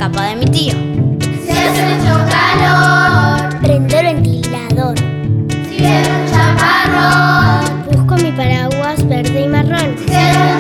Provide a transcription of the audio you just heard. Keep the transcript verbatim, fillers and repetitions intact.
capa de mi tío. Si hace mucho calor, prendo el ventilador. si viene un chaparrón, Busco mi paraguas verde y marrón. si viene